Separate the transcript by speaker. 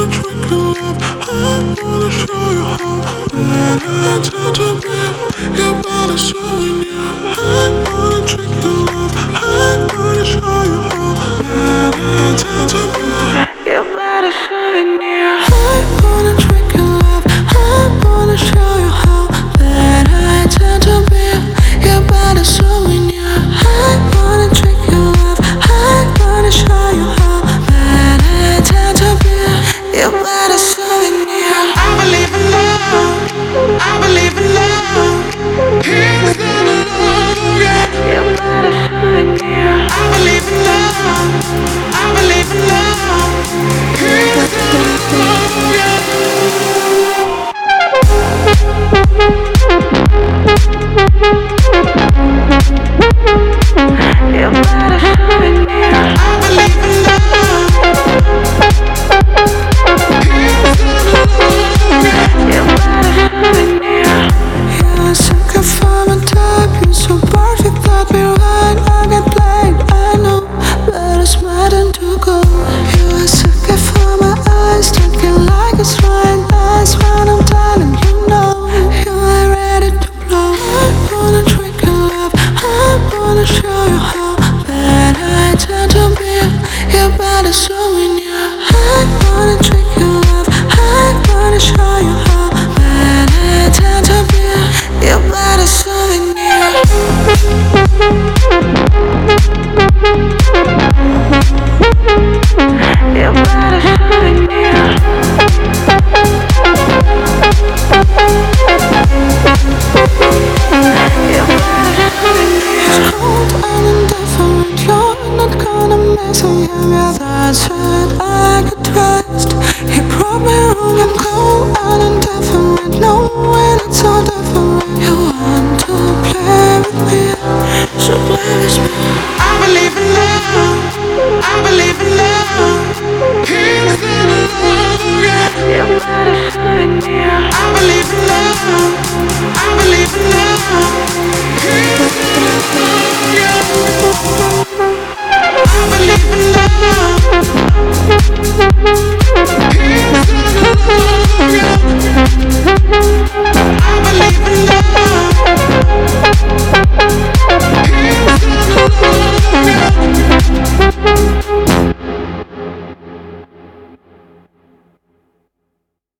Speaker 1: wanna drink your love. I wanna show you how bad I tend to be. Your body's so in you. I wanna drink your love. I wanna show you how bad I tend to be. Your body's so in you. I wanna drink your love. I wanna show you how bad I tend to be. Your body's so in you. I wanna drink your love. I wanna show you how bad I tend to be. Your body's so in you. I believe in love. I believe in love. Here's the love, yeah. Your body's so in you. I believe in love. I believe in love. Here's the love, yeah. Your body's so in you. I believe in love. Here's the love, yeah. Your body's so in you. Yeah, I sucker for my type. You're so perfect, thought me right. I get played, I know, but it's my turn to go. You are sucker for my eyes, talking like it's right. That's when I'm telling you no. You are ready to blow. I wanna drink your love. I wanna show you how bad I tend to be. Your body's so in you. I wanna drink your love. I wanna show you how bad I tend to be. Your body's so in you. Your body's so in you. Your body's so in you. It's cold and indifferent. You're not gonna mess with me. That's it, I could trust. He broke me wrong. I'm cold and indifferent.